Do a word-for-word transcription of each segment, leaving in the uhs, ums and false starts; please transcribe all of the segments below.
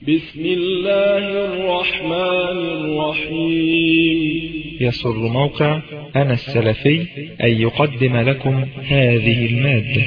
بسم الله الرحمن الرحيم. يسر موقع أنا السلفي أن يقدم لكم هذه المادة.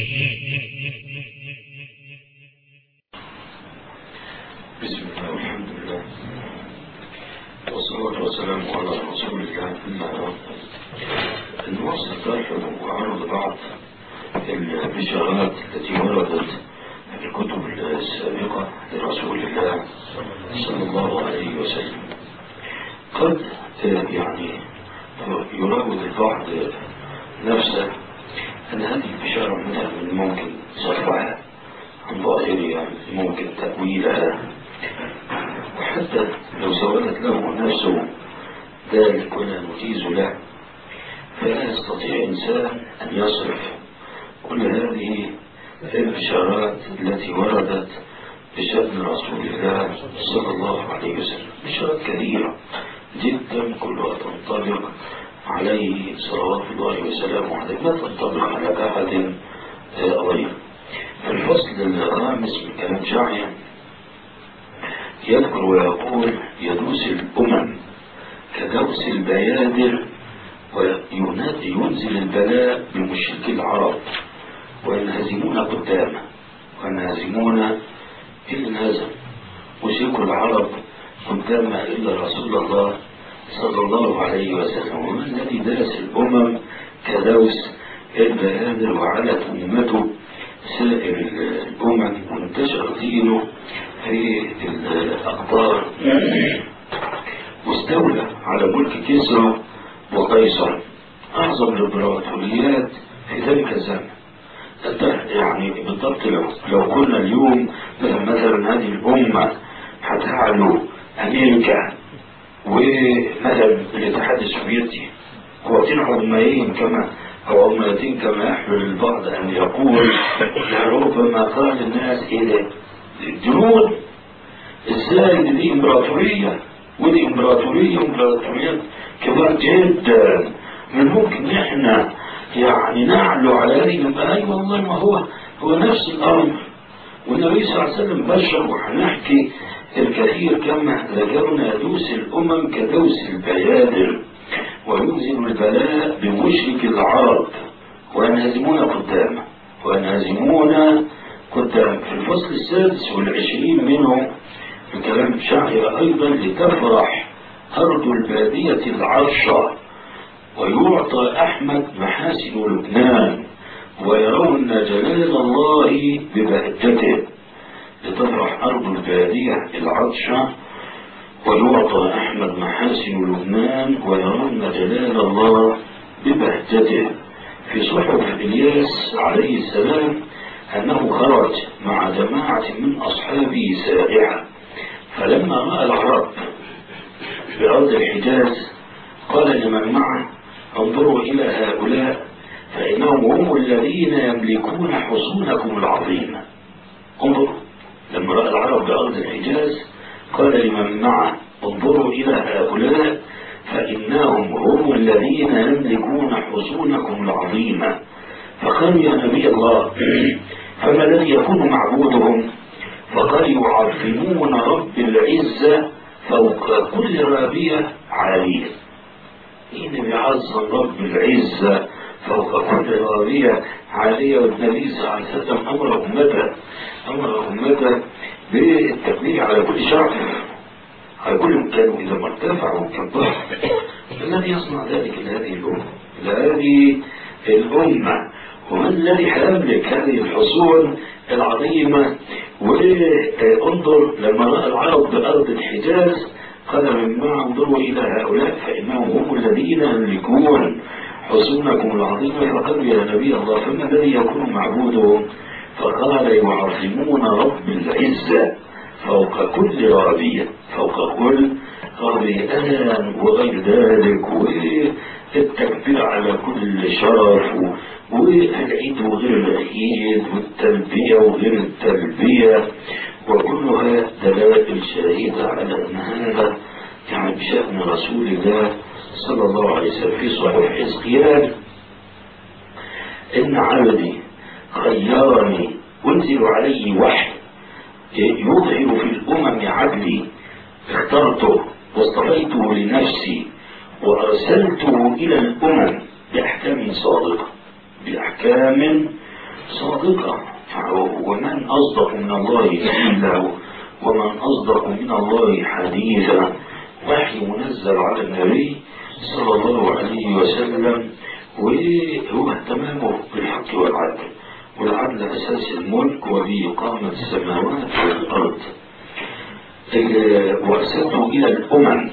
بسم الله والحمد لله والصلاة والسلام على رسول الله. أما النص الثالث وعرض بعض البشارات التي وردت في الكتب السابقة لرسول الله صلى الله عليه وسلم. قد يعني يراود البعض نفسه أن هذه البشارة منها من ممكن صرفها عن ظاهرها، ممكن تأويلها، وحتى لو سولت له نفسه ذلك ولا نجيز له فلا يستطيع إنسان أن يصرف كل هذه البشارات التي وردت بشأن رسول الله صلى الله عليه وسلم. بشارات كثيرة جدا كلها تنطبق عليه صلوات الله وسلامه عليه، لا تنطبق على أحد غيره. الفصل الخامس من كلام شاعر يذكر ويقول: يدوس الأمم كدوس البيادر وينزل البلاء بمشرك العرب وينهزمون قدامه وينهزمون إلا انهزم مشرك العرب قدامه إلا رسول الله صلى الله عليه وسلم. ومن الذي درس الأمم كدوس البيادر وعلت أمته سائر الأمم وانتشر دينه في الأقطار واستولى على ملك كسرى وقيصر أعظم الإمبراطوريات في ذلك الزمن. يعني بالضبط لو, لو كنا اليوم مثلا هذه الأمة هتعلو أمريكا ومثلا الاتحاد السوفيتي قوتين عظميين كما أو عظميتين كما يحمل البعض أن يقول، لربما قال الناس إيه الجنود إزاي دي إمبراطورية ودي إمبراطورية إمبراطوريات كبار جدا من ممكن إحنا يعني نعلو على هذه. أي والله ما هو هو نفس الأمر، والنبي صلى الله عليه وسلم بشر وحنحكي الكثير كما ذكرنا: يدوس الأمم كدوس البيادر وينزل البلاء بمشرك العرب وينهزمون قدامه وينهزمون قدامه. في الفصل السادس والعشرين منه في كلام شاعر أيضا: لتفرح أرض البادية العرشة ويعطى أحمد محاسن لبنان ويرون جلال الله ببهجته. لتفرح أرض البادية العطشة ويعطى أحمد محاسن لبنان ويرون جلال الله ببهجته. في صحف إلياس عليه السلام أنه خرج مع جماعة من أصحابه سائحة، فلما رأى العرب بأرض الحجاز قال لمن معه: انظروا إلى هؤلاء فإنهم هم الذين يملكون حصونكم العظيمة. انظروا، لما رأى العرب بأرض الحجاز قال لمن معه: انظروا إلى هؤلاء فإنهم هم الذين يملكون حصونكم العظيمة. فقالوا: يا نبي الله، فما الذي يكون معبودهم؟ فقال: يعظمون رب العزة فوق كل رابية عالية. إن بيعظم رب العزة فوق كل رابية عالية. والنبي صلى الله عليه وسلم أمر أمته أمر أمته بالتكبير على كل شرف، على كل مكان إذا ما ارتفعوا كبر. الذي يصنع ذلك لهذه الأمة لهذه الأمة ومن الذي يملك هذه الحصون العظيمة؟ وانظر لما رأى العرب بأرض الحجاز قال من معه: انظروا إلى هؤلاء فإنهم هم الذين يملكون حصونكم العظيمة. فقالوا: يا نبي الله، فما الذي يكون معبودهم؟ فقال: يعظمون رب العزة فوق كل رابية فوق كل رابية أذان وغير ذلك، والتكبير على كل شرف، والعيد وغير العيد، والتلبية وغير التلبية، وكلها دلائل شهيدة على أن هذا يعني بشأن رسول الله صلى الله عليه وسلم. في صحيح حزقيال: إن عبدي خيرني أنزل عليه وحي يظهر في الأمم عدلي اخترته واصطفيته لنفسي وأرسلته إلى الأمم بأحكام صادقة بأحكام صادقة. ومن أصدق من الله قيلا ومن أصدق من الله حديثا. وحي منزل على النبي صلى الله عليه وسلم، وهو اهتمامه بالحق والعدل، والعدل أساس الملك وبه قامت السماوات والأرض. وأرسلته إلى الأمم،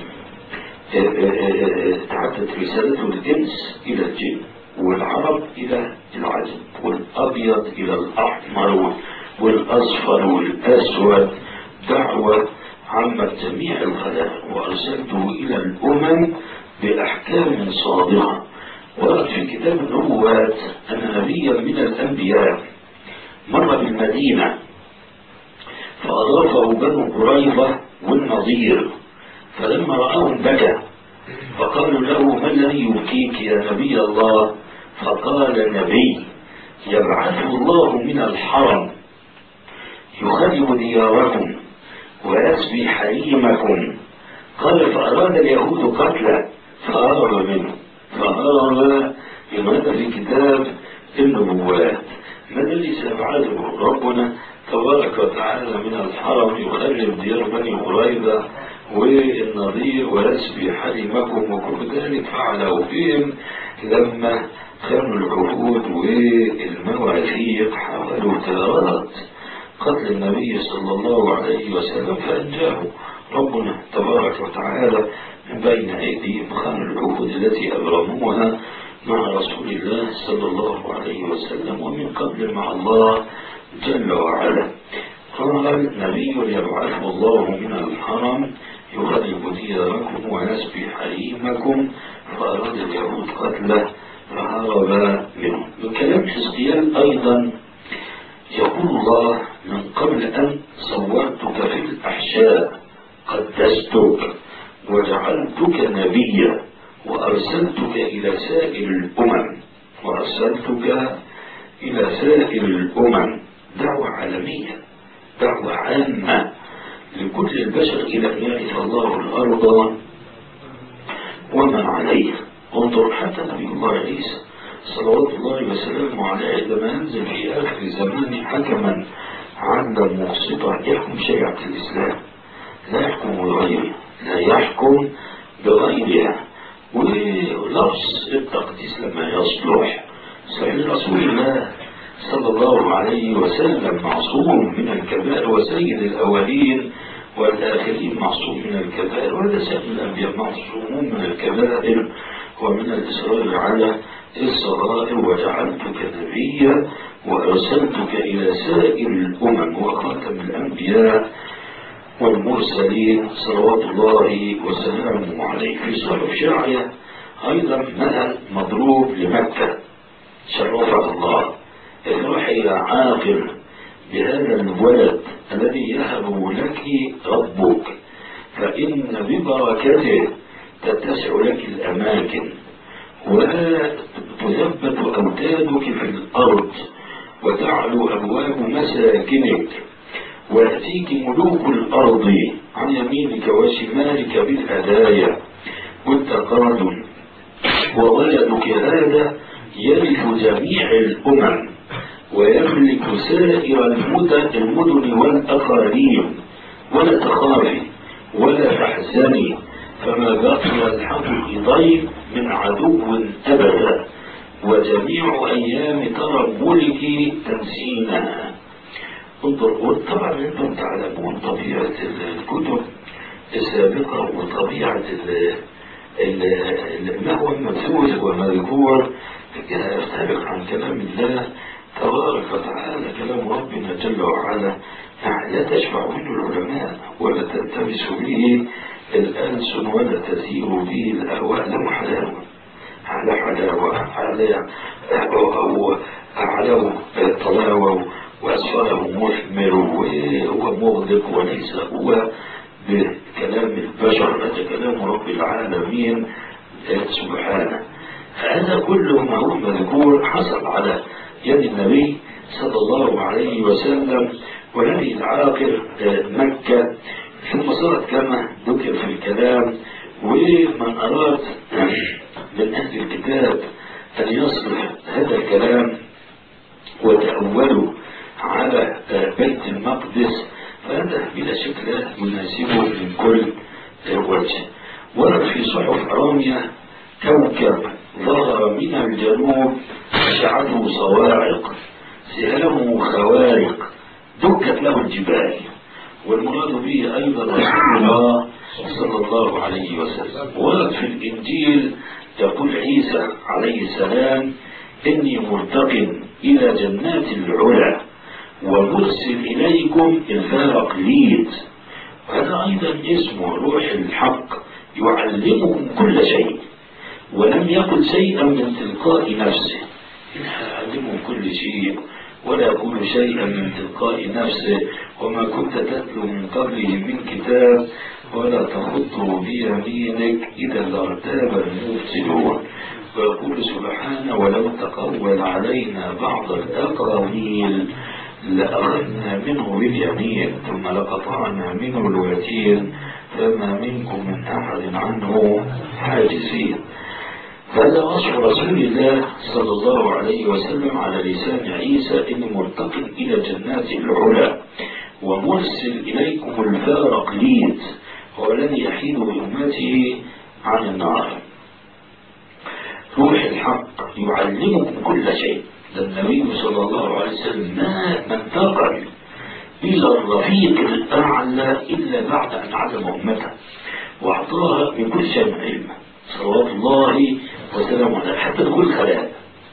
تعدت رسالته الإنس إلى الجن والعرب إلى العجم والأبيض إلى الأحمر والأصفر والأسود، دعوة عامة جميع الخلائق. وأرسلته إلى الأمم بأحكام صادقة. ورد في كتاب النبوات أن نبيا من الأنبياء مر بالمدينة فأضافه بنو قريظة والنضير، فلما رآهم بكى فقالوا له: ما الذي يبكيك يا نبي الله؟ فقال: نبي يبعثه الله من الحرم يخرب دياركم ويسبي حريمكم. قال: فأراد اليهود قتله فهرب منه، فهرب بماذا في كتاب النبوات. ما الذي سيفعله ربنا تبارك وتعالى من الحرم يخرب ديار بني قريظة والنظير ويسبي حريمكم، وكل ذلك فعله فيهم لما خانوا العهود والمواثيق، حاولوا تارات قتل النبي صلى الله عليه وسلم فأنجاه ربنا تبارك وتعالى من بين أيديهم، خانوا العهود التي أبرموها مع رسول الله صلى الله عليه وسلم ومن قبل مع الله جل وعلا. قال: نبي يبعثه الله من الحرم يخرب دياركم ويسبي حريمكم، فأراد اليهود قتله فهرب منه. من كلام حزقيال أيضا يقول الله: من قبل أن صورتك في الأحشاء قدستك وجعلتك نبيا وأرسلتك إلى سائر الأمم وأرسلتك إلى سائر الأمم. دعوة عالمية، دعوة عامة لكل البشر إلى أن يرث الله الأرض ومن عليها. انظر حتى نبي الله عيسى صلوات الله وسلامه عليه عندما ينزل في آخر الزمان حكما عدلا مقسطا يحكم شريعة الإسلام، لا يحكم بغيرها، لا يحكم بغيرها. ولفظ التقديس لما يصلح صحيح رسول الله صلى الله عليه وسلم معصوم من الكبائر وسيد الأولين والآخرين معصوم من الكبائر، وهذا سائر الأنبياء معصومون من الكبائر ومن الإصرار على الصغائر. وجعلتك نبيا وأرسلتك إلى سائر الأمم وخاتم الأنبياء والمرسلين صلوات الله وسلامه عليه. في صحف شرعية أيضا مثل مضروب لمكة شرفها الله: افرحي يا عاقل بهذا الولد الذي يهب لك ربك، فإن ببركته تتسع لك الأماكن وتثبت أوتادك في الأرض وتعلو أبواب مساكنك ويأتيك ملوك الأرض عن يمينك وشمالك بالهدايا والتقادم، وولدك هذا يرث جميع الأمم ويملك سائر المدن والأقاليم. ولا تخافي ولا تحزني، فما بقي الحق ضيف من عدو أبدا، وجميع أيام تربلك تنسينها. انظر، وطبعا انتم تعلمون طبيعة الكتب السابقة وطبيعة ما هو المنثور ومذكور يختلف عن كلام الله تبارك وتعالى. كلام ربنا جل وعلا لا تشفع منه العلماء ولا تلتمس به الألسن ولا تسير به الأهواء، له حلاوة على حلاوة على أعلاه طلاوة وأسفله مثمر وهو مغلق، وليس هو بكلام البشر، هذا كلام رب العالمين سبحانه. هذا كله ما هو مذكور حصل على يد النبي صلى الله عليه وسلم. ونبي العاقر مكة ثم صارت كما ذكر في الكلام. ومن أراد من أهل الكتاب أن يصرف هذا الكلام وتأوله على بيت المقدس فهذا بلا شك لا يناسبه من كل وجه. ورد في صحف رامية كوكب ظهر من الجنوب أشعته صواعق سهامه خوارق دكت له الجبال، والمراد به أيضا رسول الله صلى الله عليه وسلم. ورد في الإنجيل يقول عيسى عليه السلام إني مرتق إلى جنات العلا ومرسل إليكم البراقليط، وهذا أيضا اسمه روح الحق يعلمكم كل شيء ولم يقل شيئا من تلقاء نفسه، يعلمكم كل شيء ولا يقول شيئا من تلقاء نفسه وما كنت تتلو من قبله من كتاب ولا تخطه بيمينك إذا لارتاب المبطلون. ويقول سبحانه ولو تقول علينا بعض الأقاويل لأخذنا منه باليمين ثم لقطعنا منه الوتين فما منكم من أحد عنه حاجزين. هذا وصف رسول الله صلى الله عليه وسلم على لسان عيسى إن مرتق إلى جنات العلا ومرسل إليكم البراقليط هو الذي يحيد بأمته عن النار. روح الحق يعلمكم كل شيء. النبي صلى الله عليه وسلم ما انتقل إلى الرفيق الأعلى إلا بعد أن علم أمته وأعطاها من كل شيء علما صلوات الله وسلامه عليه حتى دخول الخلاء.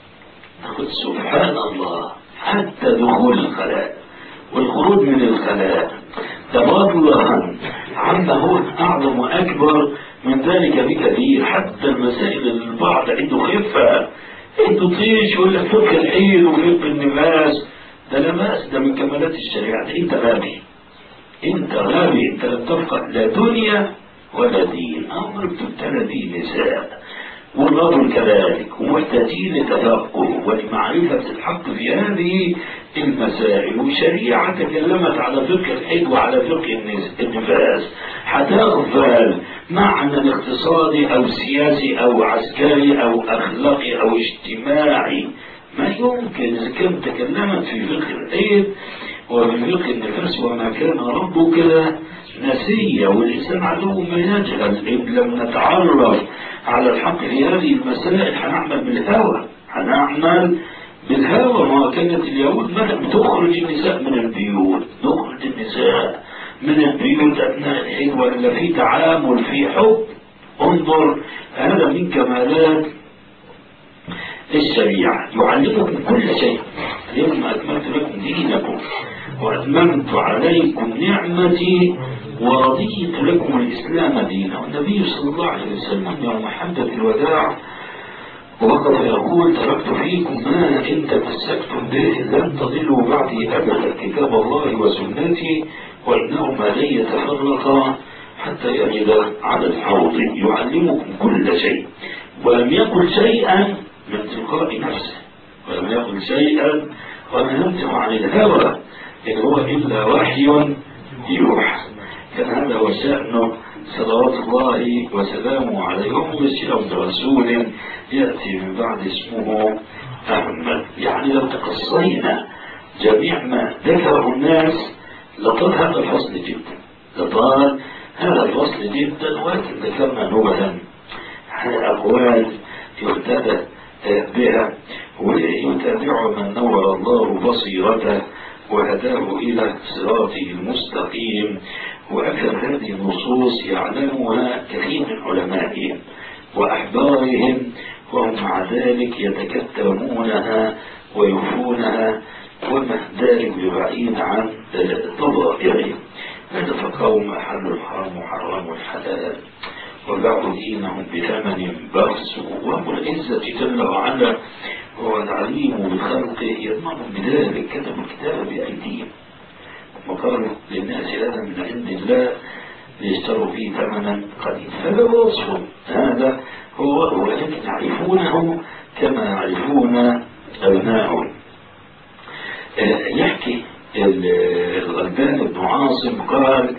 سبحان الله حتى دخول الخلاء والخروج من الخلاء تبادلا عما هو أعظم وأكبر من ذلك بكثير. حتى المسائل البعض عنده خفة عنده طيش يقول لك فك الحيل وفك النفاس، ده لا بأس، ده من كمالات الشريعة. انت غبي انت غبي انت لم تفقه لا دنيا ولا دين. أمرك تبتلى به نساء والرجل كذلك ومحتاجين لتفقه ولمعرفة الحق في هذه المسائل. والشريعة تكلمت على فقه الحيض وعلى فقه النفاس. هتغفل معنى اقتصادي أو سياسي أو عسكري أو أخلاقي أو اجتماعي؟ ما يمكن. إذا كانت تكلمت في فقه الحيض وفي فقه النفاس وما كان ربك نسيا، والإنسان عدو ما يجهل. إن لم نتعرف على الحق في هذه المسائل هنعمل بالهوى هنعمل بالهوى. ما كانت اليهود مثلا تخرج النساء من البيوت تخرج النساء من البيوت أثناء الحيض ولا في تعامل في حب. انظر هذا من كمالات الشريعة. يعلمكم كل شيء. اليوم أكملت لكم دينكم وأتممت عليكم نعمتي ورضيت لكم الإسلام دينا. والنبي صلى الله عليه وسلم يوم حجة الوداع وقد يقول تركت فيكم ما إن تمسكتم به لن تضلوا بعدي أبدا كتاب الله وسنتي وإنهما لن يتفرقا حتى يرد على الحوض. يعلمكم كل شيء ولم يقل شيئا من تلقاء نفسه ولم يقل شيئا وما ينطق عن الهوى إن هو إلا وحي يوحى. كان هذا هو شأنه صلوات الله وسلامه عليه. ومبشرا برسول يأتي من بعد اسمه أحمد. يعني لو تقصينا جميع ما ذكره الناس لطال هذا الفصل جدا لطال هذا الفصل جدا ولكن ذكرنا نبذا على أقوال يهتدى بها ويتابع من نور الله بصيرته وهداه إلى صراطه المستقيم. وأكثر هذه النصوص يعلمها كثير من علمائهم وأحبارهم وهم مع ذلك يتكتمونها ويوفونها وما ذلك ببعيد عن ضمائرهم. هذا فقوم أحلوا الحرام وحرموا الحلال وباعوا دينهم بثمن بخس. ورب العزة جل وعلا هو العليم بخلقه يضمن بذلك. كتب الكتاب بأيديهم وقالوا للناس هذا من عند الله ليشتروا فيه ثمنا قليلا. هذا وصف هذا هو ولكن يعرفونه كما يعرفون أبنائهم. يحكي الغلبان بن عاصم قال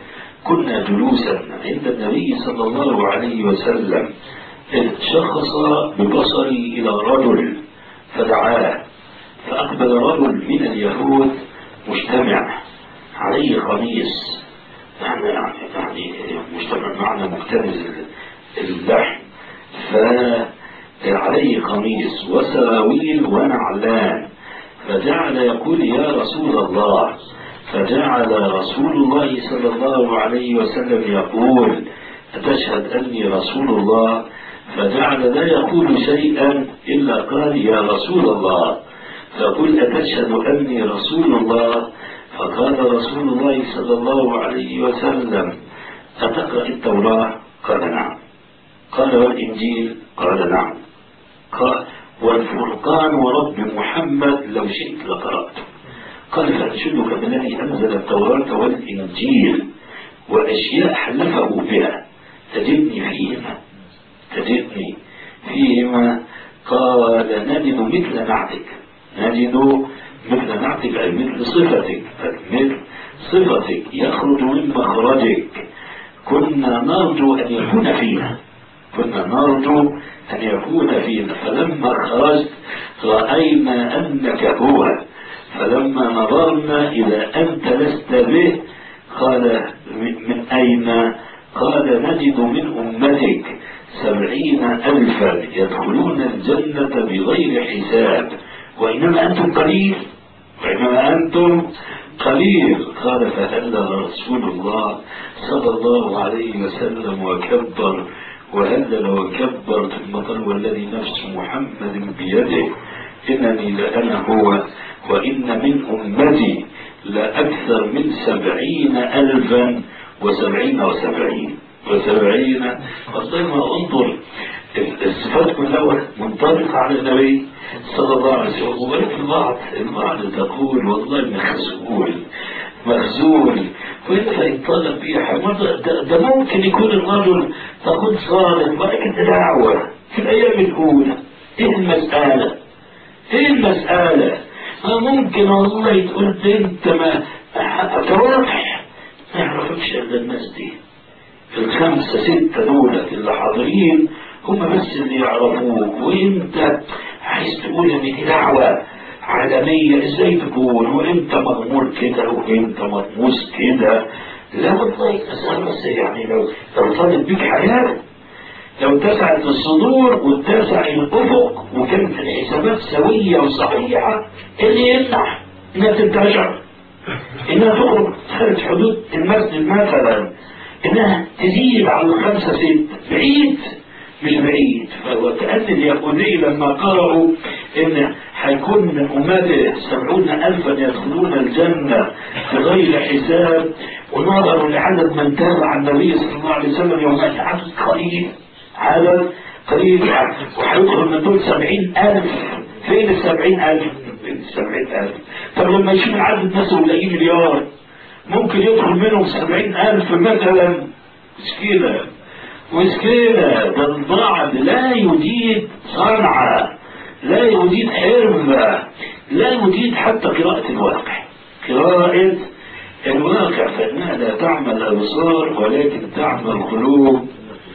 كنا جلوسا عند النبي صلى الله عليه وسلم إذ شخص ببصري إلى رجل فدعاه، فأقبل رجل من اليهود مجتمع عليه قميص، يعني يعني مجتمع معنا مكتنز اللحم، فعليه قميص وسراويل ونعلان، فجعل يقول يا رسول الله، فجعل رسول الله صلى الله عليه وسلم يقول أتشهد أني رسول الله؟ فجعل لا يقول شيئا إلا قال يا رسول الله، فقل أتشهد أني رسول الله؟ فقال رسول الله صلى الله عليه وسلم أتقرأ التوراة؟ قال نعم. قال والإنجيل؟ قال نعم. قال والفرقان ورب محمد لو شئت لقرأته. قال فأنشدك بالذي أنزل التوراة والإنجيل وأشياء حلفه بها تجدني فيهما تجدني فيهما قال نجد مثل نعتك، نجد مثل نعتك أي مثل صفتك، مثل صفتك يخرج من مخرجك، كنا نرجو أن يكون فينا، كنا نرجو أن يكون فينا، فلما خرجت رأينا أنك هو، فلما نظرنا إذا أنت لست به قال من أين؟ قال نجد من أمتك سبعين ألفا يدخلون الجنة بغير حساب وإنما أنتم قليل، وإنما أنتم قليل. قال فهلل رسول الله صلى الله عليه وسلم وكبر وهلل وكبر، ثم قال والذي نفس محمد بيده إنني لأنا هو وإن من أمتي لأكثر من سبعين ألفا وسبعين وسبعين وسبعين. والله انظر الصفات كلها منطبقة على النبي صلى الله عليه وسلم. وبرك البعض البعض تقول والله مخزول مخزول وإنت يطالب بيها ده, ده ممكن يكون الرجل تقول صالح بركة دعوة في الأيام الأولى. إيه المسألة؟ إيه المسألة؟ ممكن والله تقول انت ما توضح ما يعرفكش الا الناس دي، الخمسة ستة دولة اللي حاضرين هم بس اللي يعرفوك، وانت عايز تقول ان دي دعوة عالمية ازاي تقول وانت مغمور كده وانت مطموس كده؟ لا والله اسأل بس يعني لو ارتبط بيك حياة، لو اتسعت الصدور واتسع الافق وكانت الحسابات سوية وصحيحة، اللي يمنع انها تنتشر، انها تخرج خارج حدود المسجد مثلا، انها تزيد على الخمسة ست، بعيد مش بعيد. وكأن اليهودي لما قرأوا ان هيكون من امته سبعون الفا يدخلون الجنة بغير حساب، ونظروا لعدد من تابع النبي صلى الله عليه وسلم يومئذ عدد قليل، عدد قليل، وهيدخل من دول سبعين ألف. فين السبعين ألف؟ فين السبعين ألف؟ طب لما يشوف عدد الناس ويلاقيه مليار ممكن يدخل منهم سبعين ألف مثلا؟ مشكلة مشكلة. ده البعض لا يجيد صنعة، لا يجيد حرفة، لا يجيد حتى قراءة الواقع، قراءة الواقع، فإنها لا تعمل الأبصار ولكن تعمل القلوب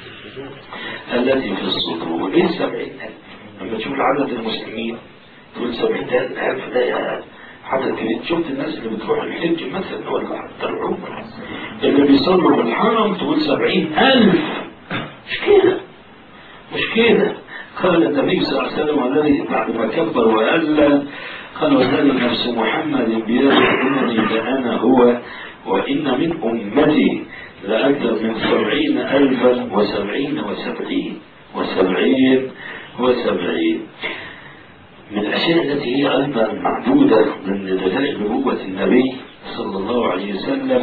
التي في الصدور. ايه سبعين ألف؟ لما تشوف عدد المسلمين تقول سبعين ألف ده عدد كبير. شفت الناس اللي بتروح الحج مثلا ولا حتى العمرة اللي بيصلوا في الحرم تقول سبعين ألف؟ مش كده مش كده. قال النبي صلى الله عليه وسلم والذي بعد ما كبر وأذن قال والذي نفس محمد بيده إنني لأنا هو وإن من أمتي لأكثر من سبعين ألفا وسبعين وسبعين وسبعين وسبعين. من الأشياء التي هي أيضا معدودة من دلائل نبوة النبي صلى الله عليه وسلم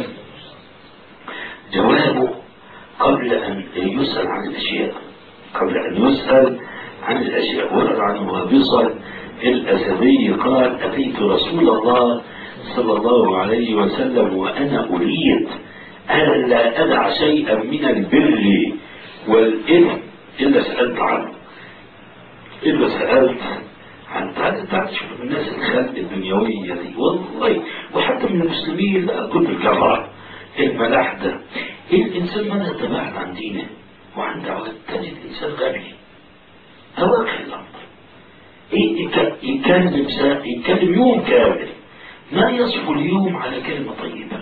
جوابه قبل أن يسأل عن الأشياء، قبل أن يسأل عن الأشياء. ورد عن وابصة الأسدي قال أتيت رسول الله صلى الله عليه وسلم وأنا أريد أن لا أدع شيئا من البر والإثم إلا سألت عنه، إلا سألت عن تعرف تشوف الناس الخلق الدنيوية دي والله، وحتى من المسلمين لا كل الجمرة الملاحدة الإنسان ماذا تباعد عن دينه وعن دعوته تجد إنسان غبي أواخر الأمر إيه يكلم يكلم يوم كامل ما يصفو اليوم على كلمة طيبة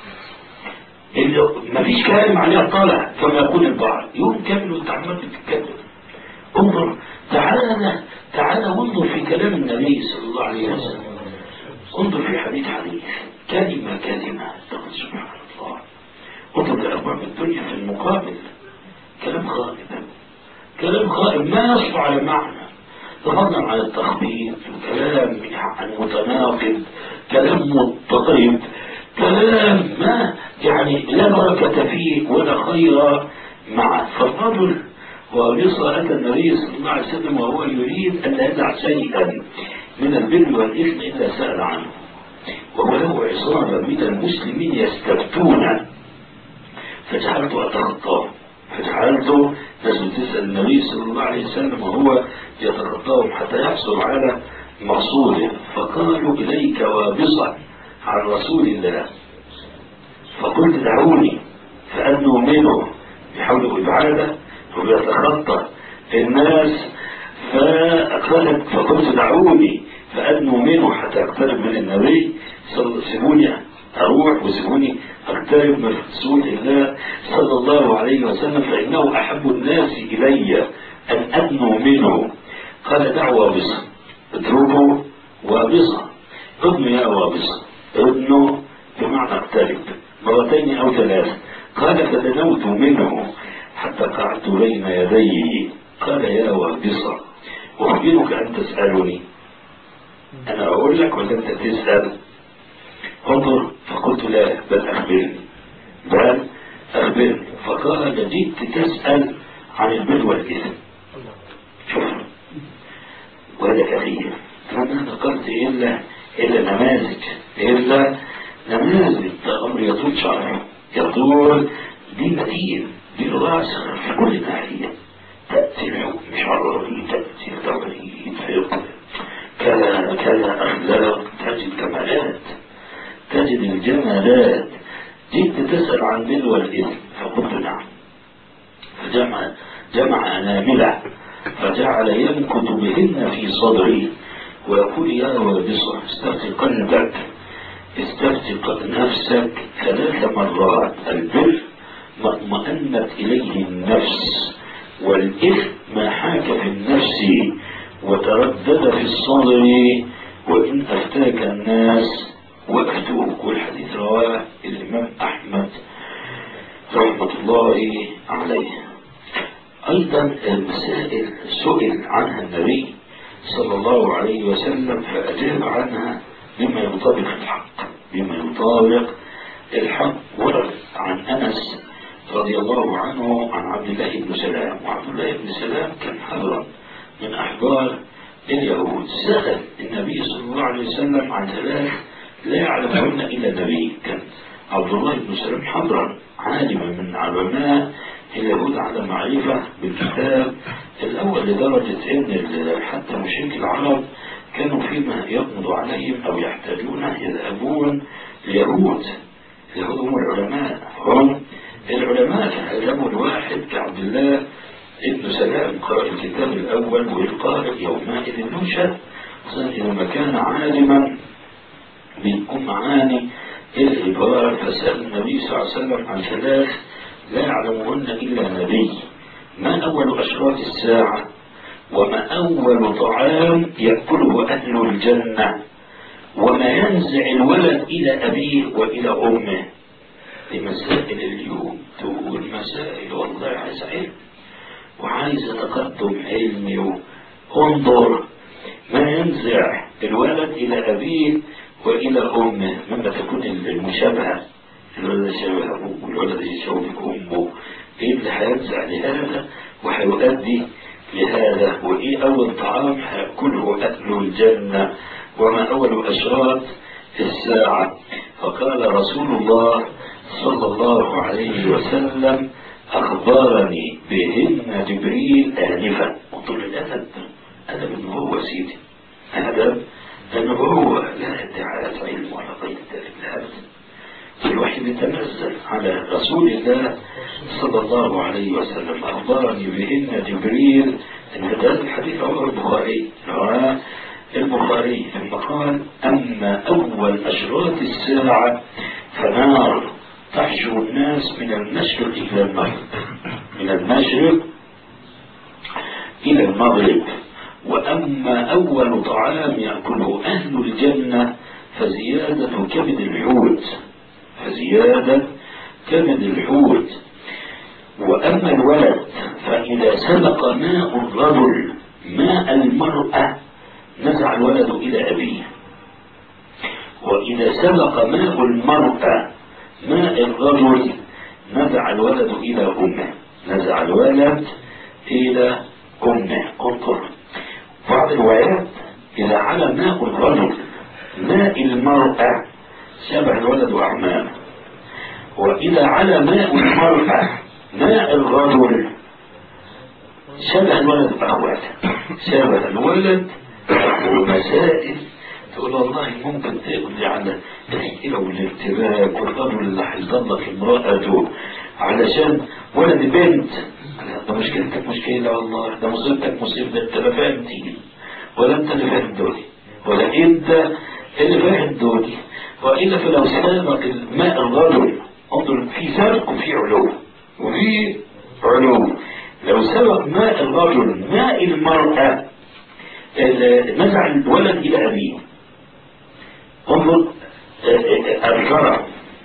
ما فيش كلام عليها طالع كما يقول البعض يوم كامل وانت عمال بتتكلم. انظر تعالى تعالى وانظر في كلام النبي صلى الله عليه وسلم. انظر في حديث حديث كلمة كلمة تقول سبحان الله. انظر لأرباب الدنيا في المقابل كلام خائب كلام خائب ما يصفو على معنى تفضل على التخبيط وكلام يعني متناقض كلام مضطرب كلام ما يعني لا بركة فيه ولا خير معه. فالرجل ولصة أتى النبي صلى الله عليه وسلم وهو يريد أن لا يدع شيئا من البر والإثم إلا سأل عنه وهو له عصابة من المسلمين يستفتون فجعلت أتخطاه فجعلته لازم تسأل النبي صلى الله عليه وسلم وهو يتخطاهم حتى يحصل على مقصوده. فقالوا إليك وابصا عن رسول الله فقلت دعوني فأنوا منه بحول إبعاده ويتخطى الناس فأقبلت فقلت دعوني فأنوا منه حتى أقترب من النبي سيبوني أروح وسيبوني أقترب من رسول الله صلى الله عليه وسلم فإنه أحب الناس إلي أن أدنوا منه. قال دع وابصا اتركوا وابصا ابن يا وابصا ابنه بمعنى اقترب مرتين أو ثلاث. قال فدنوت منه حتى قعدت بين يديه. قال يا وابصا أخبرك أن تسألني أنا أقول لك ولا أنت تسأل؟ انظر فقلت لا بل أخبرني بل أخبرني. فقال جئت تسأل عن البر والإثم. شوف وهذا كثير فما ذكرت إلا إلا نماذج إلا نماذج أمر يطول شرعه يطول دين متين دين راسخ في كل ناحية تأتي الحكم شرعي تأتي التوحيد فقه كذا كذا أخلاق تجد كمالات تجد الجمالات. جئت تسأل عن البر والإثم فقلت نعم. فجمع جمع أنامله فجعل ينكت بهن في صدري ويقول يا وابصة استفتي قلبك استفتي نفسك ثلاث مرات. البر ما اطمأنت إليه النفس والإثم ما حاك في النفس وتردد في الصدر وإن أفتاك الناس وأفتوك. والحديث رواه الإمام أحمد رحمة الله عليه. أيضا المسائل سئل عنها النبي صلى الله عليه وسلم فأجاب عنها بما يطابق الحق بما يطابق الحق. ورد عن أنس رضي الله عنه عن عبد الله بن سلام وعبد الله بن سلام كان حبرا من أحبار اليهود. سأل النبي صلى الله عليه وسلم عن ثلاث لا يعلمهن إلا النبي. كان عبد الله بن سلام حبرا عالما من علماء اليهود على معرفة بالكتاب الأول لدرجة أن حتى مشرك العرب كانوا فيما يقبض عليهم أو يحتاجون يذهبون اليهود. اليهود هم العلماء هم العلماء كان الواحد كعبد الله ابن سلام قرأ الكتاب الأول والقارئ يومئذ نشأ إذا ما كان عالما بكم معاني العبارة. فسأل النبي صلى الله عليه وسلم عن ثلاث لا يعلمهن إلا نبي. ما أول أشراط الساعة وما أول طعام يأكله أهل الجنة وما ينزع الولد إلى أبيه وإلى أمه. لمسائل اليوم تقول مسائل والله عايز علم وعايز تقدم علمي. انظر ما ينزع الولد إلى أبيه وإلى أمه مما تكون المشابهة الولد يشابه أبوه والولد يشابه أمه. إيه اللي هينزع لهذا وهيؤدي لهذا وإيه أول طعام هيأكله أهل الجنة وما أول أشراط الساعة. فقال رسول الله صلى الله عليه وسلم أخبرني بهن جبريل آنفا. وطول الأدب أدب النبوة سيدي أدب النبوة لا ادعاء علم ولا غير ذلك لا أبدا. الوحي بيتنزل على رسول الله صلى الله عليه وسلم. أخبرني بأن جبريل، إن هذا الحديث رواه البخاري رواه البخاري ثم قال: أما أول أشراط الساعة فنار تحشر الناس من المشرق إلى المغرب، من المشرق إلى المغرب. وأما أول طعام يأكله أهل الجنة فزيادة كبد الحوت، فزيادة كبد الحوت. وأما الولد فإذا سبق ماء الرجل ماء المرأة نزع الولد إلى أبيه، وإذا سبق ماء المرأة ماء الرجل نزع الولد إلى أمه، نزع الولد إلى أمه. انظر بعض الروايات: إذا على ماء الرجل ماء المرأة شبه الولد أعمامه، وإذا على ماء المرأة ماء الرجل شبه الولد أخواته، شبه الولد. ومسائل تقول والله ممكن تقضي على الحيلة والارتباك والرجل اللي هيطلق امرأته علشان ولد بنت. ده مشكلتك مشكلة والله، ده مصيبتك مصيبة. انت لا فاهم دي ولا انت اللي فاهم دولي ولا انت اللي فاهم دولي. وإلا فلو سابق الماء الرجل، انظر في سابق وفي علو وفي علو. لو سبق ماء الرجل ماء المرأة نزع الولد إلى أبيه. انظر الكرم،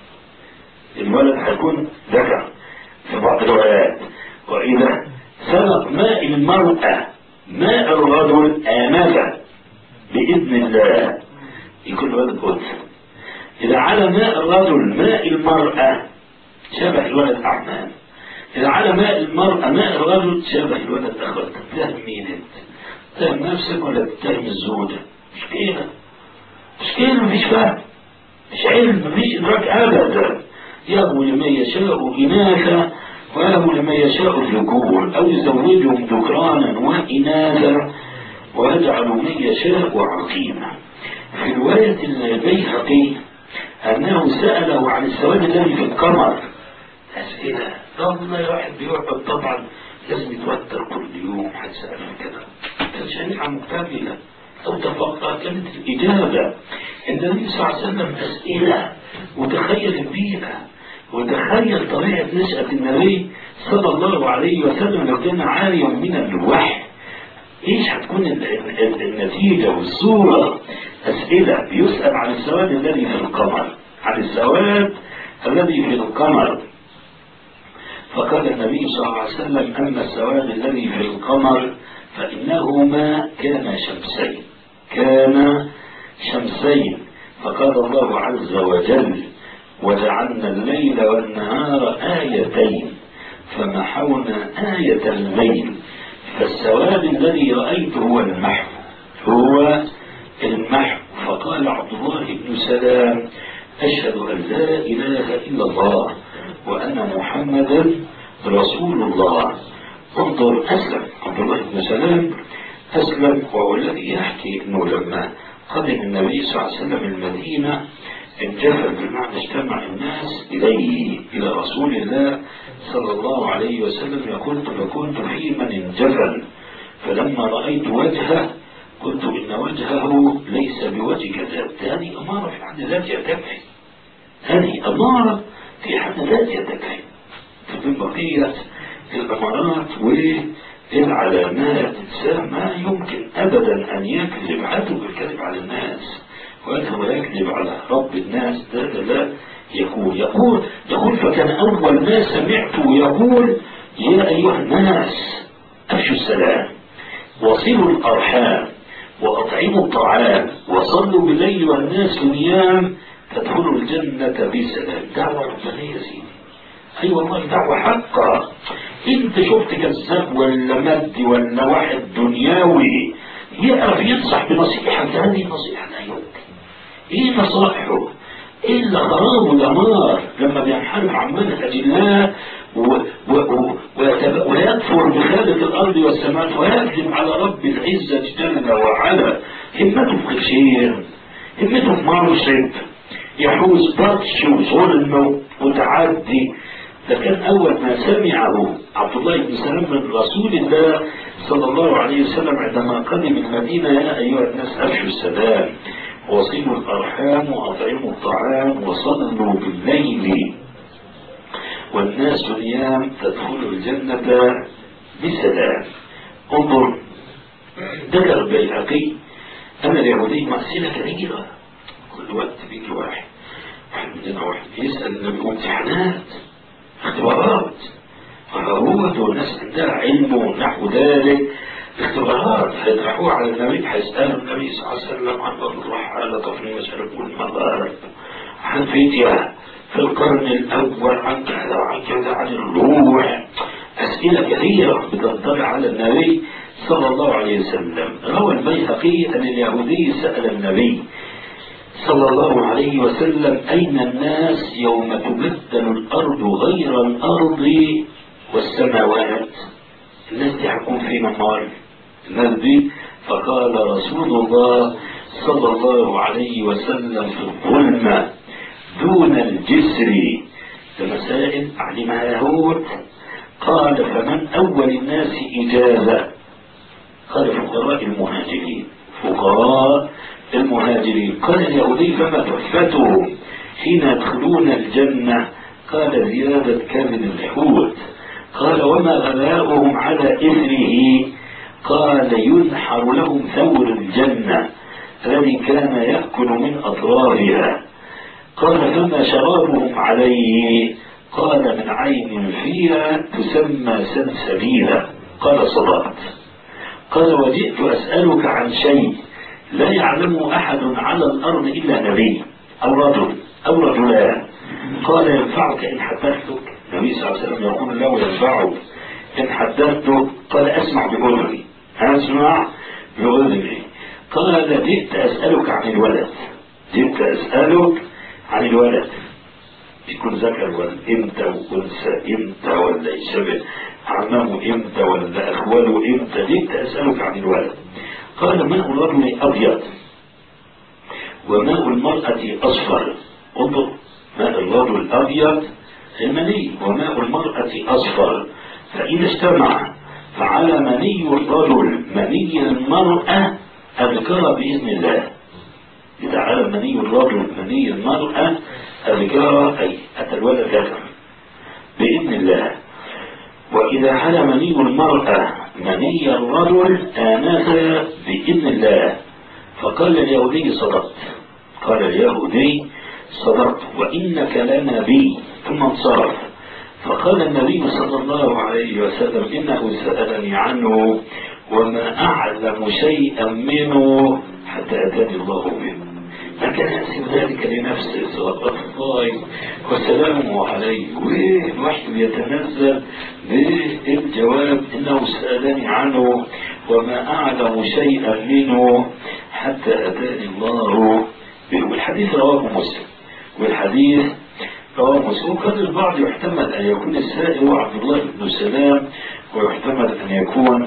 الولد هيكون ذكر في بعض الروايات. وإذا سبق ماء المرأة ماء الرجل آنفة بإذن الله يكون الولد أنثى. إذا على ماء الرجل ماء المرأة شبه الولد أعمام، إذا على ماء المرأة ماء الرجل شبه الولد أخوات. تتهم مين أنت؟ تتهم نفسك ولا تتهم الزوجة؟ مش كده، مش كده، مفيش فهم، مش علم، مفيش إدراك أبدا. يهب لمن يشاء إناثا ويهب لمن يشاء الذكور أو يزوجهم ذكرانا وإناثا ويجعل من يشاء عقيما. في رواية البيهقي أنه سأله عن السواد الذي في القمر. أسئلة والله واحد بيقعد طبعا لازم يتوتر كل يوم هتسأل كده. كان شريعة مكتملة أو تفقه كانت الإجابة. النبي صلى الله عليه وسلم أسئلة وتخيل البيئة وتخيل طريقة نشأة النبي صلى الله عليه وسلم لو كان عاليا من الوحي ايش هتكون النتيجة والصورة. أسئلة بيسأل عن السواد الذي في القمر، عن السواد الذي في القمر. فقال النبي صلى الله عليه وسلم: أما السواد الذي في القمر فإنهما كان شمسين، كان شمسين. فقال الله عز وجل: وجعلنا الليل والنهار آيتين فمحونا آية الليل فالسواد الذي رأيته هو المحو، هو المحو. فقال عبد الله بن سلام: أشهد أن لا إله إلا الله وأن محمدا رسول الله. انظر أسلم عبد الله بن سلام، أسلم وهو الذي يحكي أنه لما قدم النبي صلى الله عليه وسلم المدينة انجفل، بمعنى اجتمع الناس إليه إلى رسول الله صلى الله عليه وسلم. يقول: فكنت في من انجفل، فلما رأيت وجهه قلت إن وجهه ليس بوجه كذاب. هذه أمارة في حد ذاتها تكفي، هذه أمارة في حد ذاتها تكفي. في بقية الأمارات والعلامات ما يمكن أبدا أن يكذب عدو بالكذب على الناس وأنه لا يكذب على رب الناس. ده لا يقول يقول يقول فكان أول ما سمعته يقول: يا أيها الناس أفشوا السلام وصلوا الأرحام وأطعموا الطعام وصلوا بالليل والناس نيام تدخلوا الجنة بسلام. دعوة ربانية سيدي، أي أيوة والله دعوة حقا. أنت شفت كذاب ولا مد ولا واحد دنياوي يعرف ينصح بنصيحة؟ هذه نصيحة لا يمكن. إيه نصائحه إلا خراب ودمار لما بينحرف عن منهج الله ويكفر بخالق الأرض والسماء ويكذب على رب العزة جل وعلا. همته في خير، همته في مرشد، يحوز بطش وظلم وتعدي. ده كان أول ما سمعه عبد الله بن سلام من رسول الله صلى الله عليه وسلم عندما قدم المدينة: يا أيها الناس أفشوا السلام وصلوا الأرحام وأطعموا الطعام وصلوا بالليل والناس نيام تدخلوا الجنة بسلام. انظر، ذكر البيهقي أن اليهودي مأسلة كثيرة، كل وقت بيجي واحد واحد مننا واحد يسأل النبي امتحانات اختبارات، فهو والناس عندها علم ونحو ذلك، اختبارات هيطرحوها على النبي، هيسألوا النبي صلى الله عليه وسلم عن الرحالة طفل المشرق والمغارب، عن فدية في القرن الأول، عن كذا عن كذا، عن الروح، أسئلة كثيرة بتنطبع على النبي صلى الله عليه وسلم. روى البيهقي أن اليهودي سأل النبي صلى الله عليه وسلم: أين الناس يوم تبدل الأرض غير الأرض والسماوات؟ الناس دي هتكون فين النار؟ الناس دي؟ فقال رسول الله صلى الله عليه وسلم: في الظلمة دون الجسر. مسائل علمها يهود. قال: فمن أول الناس إجازة؟ قال: فقراء المهاجرين. فقراء المهاجرين. قال اليهودي: فما تحفتهم حين يدخلون الجنة؟ قال: زيادة كبد الحوت. قال: وما غلاؤهم على إثره؟ قال: ينحر لهم ثور الجنة الذي كان يأكل من أطرافها. قال: فما شرابهم عليه؟ قال: من عين فيها تسمى سلسبيلا. قال: صدقت. قال: وجئت أسألك عن شيء لا يعلمه أحد على الأرض إلا نبي أو رجل أو رجلان. قال: ينفعك إن حدثتك؟ النبي صلى الله عليه وسلم يقول له: ينفعك إن حدثتك. قال: أسمع بأذني. أسمع بأذني. قال: جئت أسألك عن الولد. جئت أسألك عن الولد، يكون ذكر ولا امتى وانثى امتى ولا يشبه عمامه امتى ولا اخواله امتى. جئت اسالك عن الولد. قال: ماء الرجل ابيض وماء المرأة اصفر. انظر، ماء الرجل ابيض المني وماء المرأة اصفر، فاذا اجتمع فعلى مني الرجل مني المرأة اذكر باذن الله. إذا على مني الرجل مني المرأة الذكر أي أتى الولد ذكر بإذن الله. وإذا على مني المرأة مني الرجل آنس بإذن الله. فقال اليهودي: صدقت. قال اليهودي: صدقت وإنك لنبي. ثم انصرف. فقال النبي صلى الله عليه وسلم: إنه سألني عنه وما أعلم شيئا منه حتى أتاني الله به. فكان يحسب ذلك لنفسه صلوات الله وسلامه عليه، والوحي يتنزل بالجواب: إنه سألني عنه وما أعلم شيئا منه حتى أتاني الله به. والحديث رواه مسلم. والحديث رواه مسلم. وقد البعض يحتمل أن يكون السائل هو عبد الله بن سلام، ويحتمل أن يكون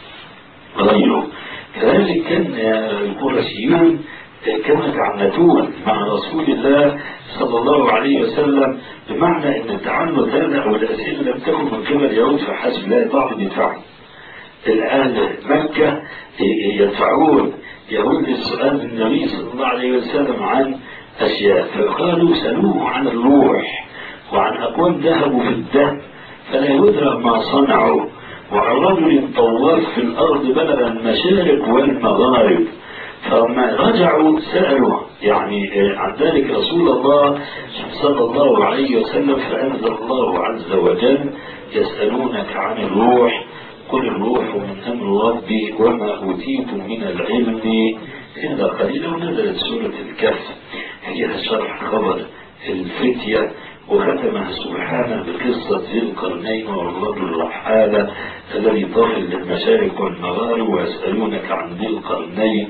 غيره. كذلك كان القرشيون كما يتعنتون مع رسول الله صلى الله عليه وسلم، بمعنى ان التعنت هذا او الاسئله لم تكن من قبل اليهود فحسب، لا بعض يدفعون. الان مكه يدفعون يهود السؤال النبي صلى الله عليه وسلم عن اشياء، فقالوا: سالوه عن الروح وعن اقوام ذهبوا في الدهب فلا يدرى ما صنعوا، وعن رجل طواف في الارض بلغ المشارق والمغارب. فلما رجعوا سألوا يعني عن ذلك رسول الله صلى الله عليه وسلم، فأنزل الله عز وجل: يسألونك عن الروح قل الروح من أمر ربي وما أوتيتم من العلم إلا قليلا. ونزلت سورة الكهف فيها شرح خبر الفتية، وختمها سبحانه بقصة ذي القرنين والرجل الرحالة الذي طافل للمشارق والمغارب. ويسألونك عن ذي القرنين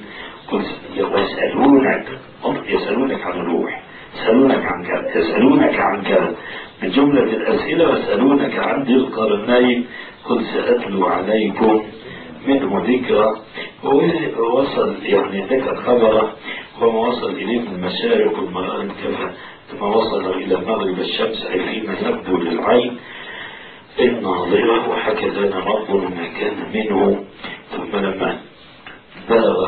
ويسألونك يسألونك عن الروح، يسألونك عن كذا، يسألونك عن كذا، من جملة الأسئلة: ويسألونك عن ذي القرنين قل سأتلو عليكم منه ذكرى. ووصل يعني ذكر خبره وما وصل إليه من المشارق والمغارب كما وصل إلى مغرب الشمس أي فيما يبدو للعين الناظرة. وحكى لنا ربنا ما كان منه. ثم لما بلغ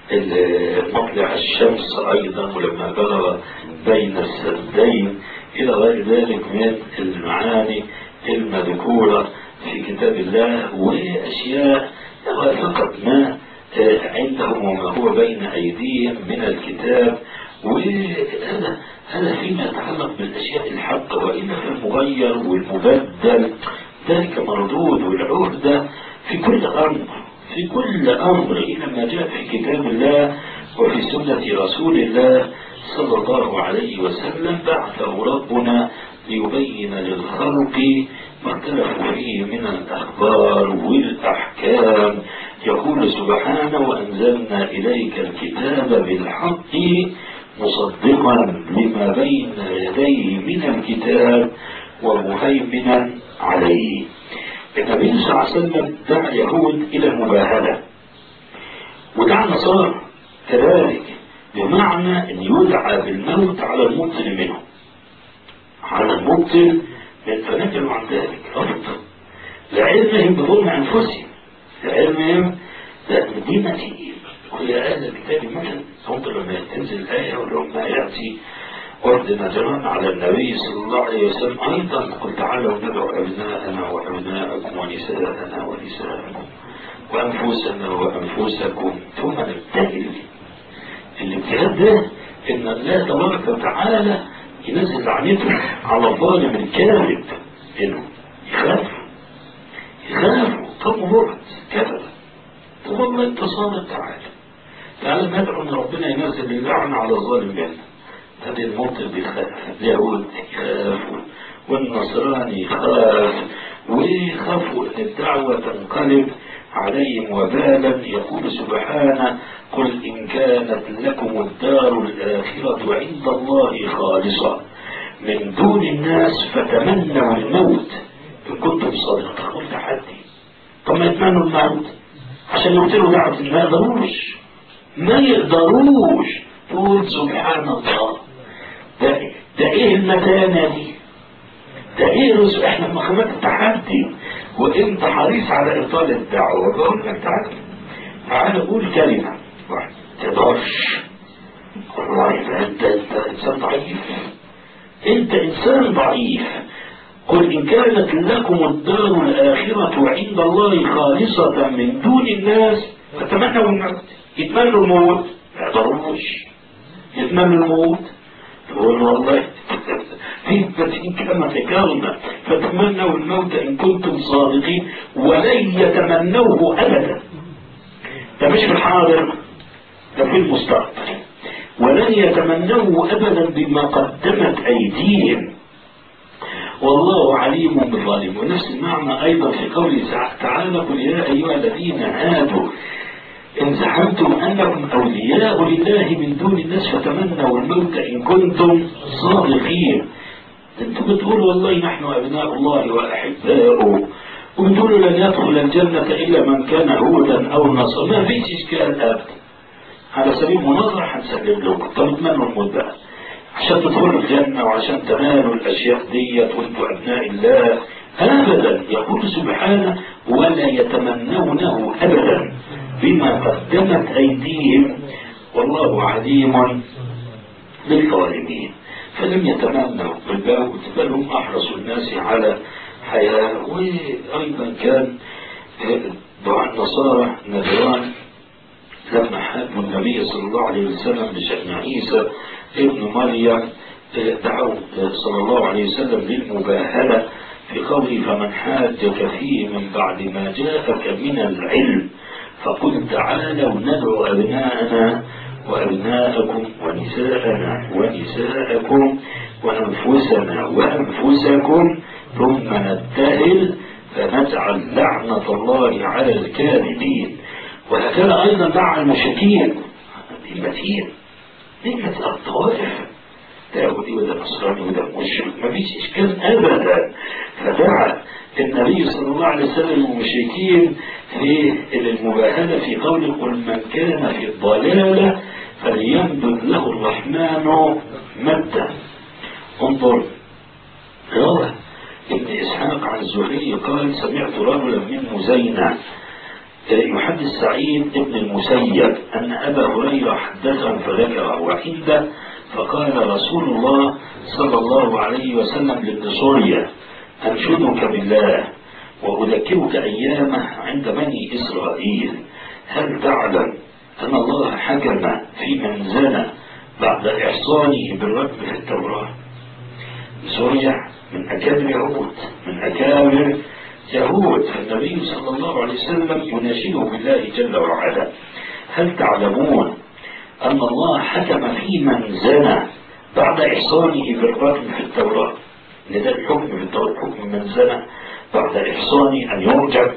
مطلع الشمس أيضا ولما بلغ بين السدين إلى غير ذلك من المعاني المذكورة في كتاب الله، وأشياء فقط ما عندهم وما هو بين أيديهم من الكتاب. وهذا هذا فيما يتعلق بالأشياء الحقة، وإلا في المغير والمبدل ذلك مردود. والعهدة في كل أمر في كل أمر إلى ما جاء في كتاب الله وفي سنة رسول الله صلى الله عليه وسلم بعثه ربنا ليبين للخلق ما اختلفوا فيه من الأخبار والأحكام. يقول سبحانه: وأنزلنا إليك الكتاب بالحق مصدقا لما بين يديه من الكتاب ومهيمنا عليه. النبي صلى الله عليه وسلم دعا اليهود إلى المباهلة، ودعا النصارى كذلك، بمعنى أن يدعى بالموت على المبطل منهم، على المبطل من فنجلوا عن ذلك رفضا لعلمهم بظلم أنفسهم، لعلمهم دين تقيل. وهي هذا الكتاب مثلا انظر لما تنزل الآية ولما يأتي ورد نجران على النبي صلى الله عليه وسلم أيضا: قل تعالوا ندعو أبناءنا وأبناءكم ونساءنا ونساءكم وأنفسنا وأنفسكم ثم نبتهل. الابتهال ده إن الله تبارك وتعالى ينزل لعنته على الظالم الكاذب، إنه يخافوا يخافوا طب مرض كذب. طب والله أنت صادق، تعالى تعالى ندعو أن ربنا ينزل اللعنة على الظالم بينا. هذه الموطن بيخاف، اليهود يخافوا والنصراني يخاف، ويخافوا أن الدعوة تنقلب عليهم وبالا. يقول سبحانه: قل إن كانت لكم الدار الآخرة عند الله خالصة من دون الناس فتمنوا الموت إن كنتم صادقين. قل تحدي، طب ما يتمنوا الموت عشان يقتلوا دعوة، ما يقدروش ما يقدروش تقول سبحان الله. ده, ده ايه المتانة دي؟ ده ايه رسول؟ احنا مخمات التحدي وانت حريص على ابطال الدعوة. بقول لك تعالى تعالى قول كلمة واحدة تقدرش، والله انت انت انسان ضعيف، انت انسان ضعيف. قل إن كانت لكم الدار الآخرة عند الله خالصة من دون الناس فتمنوا الموت. يتمنوا الموت ما يقدروش، يتمنوا الموت تقول والله في كلمة تكرمة فتمنوا الموت إن كنتم صادقين ولن يتمنوه أبدا. ده مش في الحاضر، ده في المستقبل. ولن يتمنوه أبدا بما قدمت أيديهم والله عليم بالظالمين. ونفس المعنى أيضا في قوله تعالى: قل يا أيها الذين هادوا إن زعمتم أنكم أولياء لله من دون الناس فتمنوا الموت إن كنتم صادقين. أنتم بتقولوا والله نحن أبناء الله وأحباؤه، وبتقولوا لن يدخل الجنة إلا من كان هودا أو نصارى. ما فيش إشكال أبدا، على سبيل المناظرة هنسلم لكم. طب اتمنوا الموت بقى عشان تدخلوا الجنة وعشان تنالوا الأشياء ديت وانتوا أبناء الله أبدا. يقول سبحانه: ولا يتمنونه أبدا بما قدمت أيديهم والله عليم بالظالمين. فلم يتمنوا بالموت بل هم أحرصوا الناس على حياة. وأيضا كان دعاء النصارى نجران لما حاكموا النبي صلى الله عليه وسلم بشأن عيسى ابن مريم دعوا صلى الله عليه وسلم للمباهلة في قوله: فمن حاجك فيه من بعد ما جاءك من العلم فقل تعالوا ندعو أبناءنا وأبناءكم ونساءنا ونساءكم وأنفسنا وأنفسكم ثم نبتهل فنجعل لعنة الله على الكاذبين. وهكذا أيضا دعا المشركين المتين نعمة الطوائف، ده يهودي وده نصراني وده مشرك ما فيش إشكال أبدا. فدعا النبي صلى الله عليه وسلم المشركين في المباهلة في قول: قل من كان في الضلالة فليمدد له الرحمن مدا. انظر، روى ابن إسحاق عن الزهري قال سمعت رجلا من مزينة يحدث سعيد ابن المسيب أن أبا هريرة حدثهم فذكره عنده، فقال رسول الله صلى الله عليه وسلم لابن سوريا أنشدك بالله وأذكرك أيامه عند بني إسرائيل، هل تعلم أن الله حكم في من زنى بعد إحصانه بالرجم في التوراة؟ سوريا من أكابر يهود، من أكابر يهود، فالنبي صلى الله عليه وسلم يناشده بالله جل وعلا، هل تعلمون أن الله حكم في من زنى بعد إحصانه بالرجم في التوراة؟ لذا الحكم في التوراة حكم من زنى بعد إحصانه أن يرجم.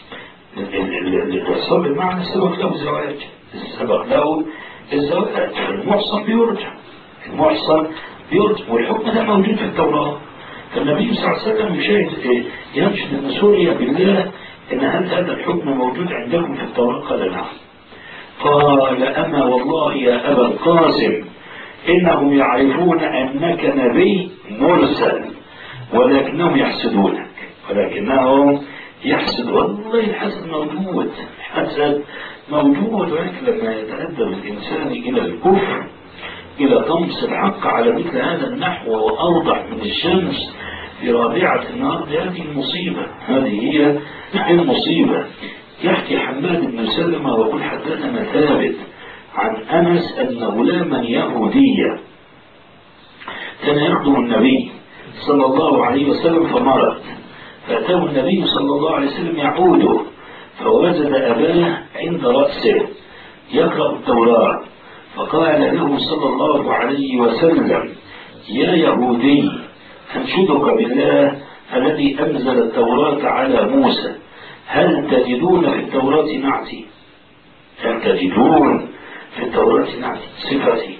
الإحصان بمعنى سبق له زواج، سبق له الزواج، المحصن بيرجم، المحصن بيرجم، والحكم ده موجود في التوراة. فالنبي صلى الله عليه وسلم يشاهد ينشد ابن سوريا بالله إن هل هذا الحكم موجود عندكم في التوراة؟ قال نعم. قال أما والله يا أبا القاسم إنهم يعرفون أنك نبي مرسل ولكنهم يحسدونك، ولكنهم يحسد. والله الحسد موجود، الحسد موجود، ولكن لما يتأدب الإنسان إلى الكفر، إلى طمس الحق على مثل هذا النحو وأوضح من الشمس في رابعة النهار، هذه المصيبة، هذه هي المصيبة. يحكي حماد بن سلمة ويقول حدثنا ثابت عن أنس أن غلاما يهوديا كان يخدم النبي صلى الله عليه وسلم فمرض، فأتاه النبي صلى الله عليه وسلم يعوده، فوجد أباه عند رأسه يقرأ التوراة، فقال له صلى الله عليه وسلم يا يهودي أنشدك بالله الذي أنزل التوراة على موسى، هل تجدون في التوراة نعتي؟ هل تجدون في التوراة نعتي صفتي؟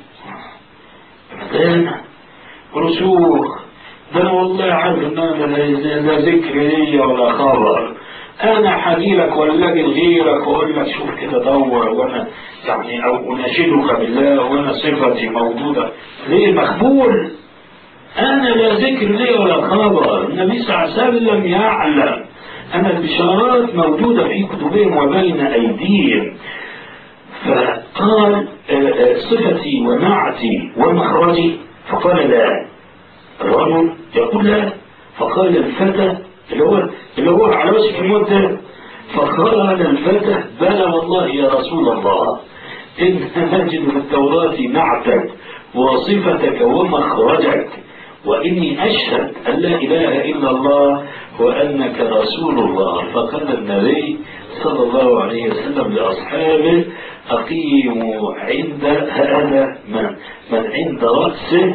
مدانا رسوخ، ده أنا والله عارف إن أنا لا ذكر لي ولا خبر، أنا حكي لك ولاجي لغيرك وأقول لك شوف كده دور، وأنا يعني أو أناشدك بالله وأنا صفتي موجودة، ليه مخبول؟ أنا لا ذكر لي ولا خبر. النبي صلى الله عليه وسلم يعلم أن البشارات موجودة في كتبهم وبين أيديهم، فقال صفتي ونعتي ومخرجي، فقال لا. الرجل يقول لا، فقال الفتى اللي هو اللي هو على وشك الموت ده، فقال الفتى بلى والله يا رسول الله إن نجد في التوراة نعتك وصفتك ومخرجك، وإني أشهد أن لا إله إلا الله وأنك رسول الله. فقال النبي صلى الله عليه وسلم لأصحابه أقيموا عند هذا من, من عند رأسه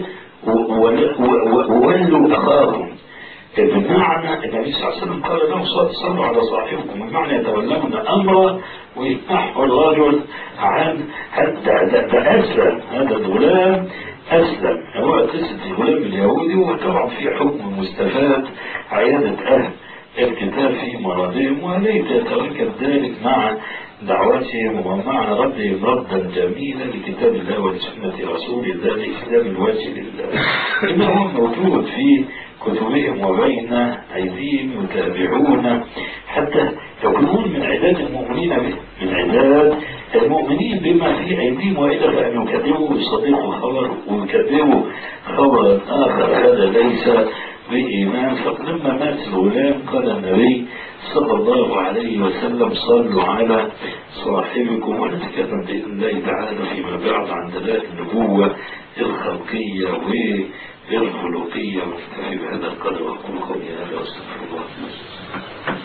وولوا أخاهم. بمعنى النبي صلى الله عليه وسلم قال لهم صلوا على صاحبكم، بمعنى يتولون أمره ويمنحوا الرجل عن حتى أسلم. هذا الغلام أسلم، هو قصة الغلام اليهودي، وطبعا في حكم مستفاد عيادة أهل الكتاب في مرضهم، وليس يتركب ذلك مع دعوتهم ومع ردهم ردا جميلا لكتاب الله ولسنة رسول الله الإسلام الواجب لله، إنه موجود في كتبهم وبين أيديهم يتابعون حتى يكونون من عداد المؤمنين به، من عداد المؤمنين بما في أيديهم، وإلا فأن يكذبوا ويصدقوا خبر ويكذبوا خبرا آخر، هذا ليس بإيمان. فلما مات الغلام قال النبي صلى الله عليه وسلم صلوا على صاحبكم، ونتكلم بإذن الله تعالى فيما بعد عن دلائل النبوة الخلقية والخلقية. ونكتفي بهذا القدر وأقول قولي هذا واستغفر الله.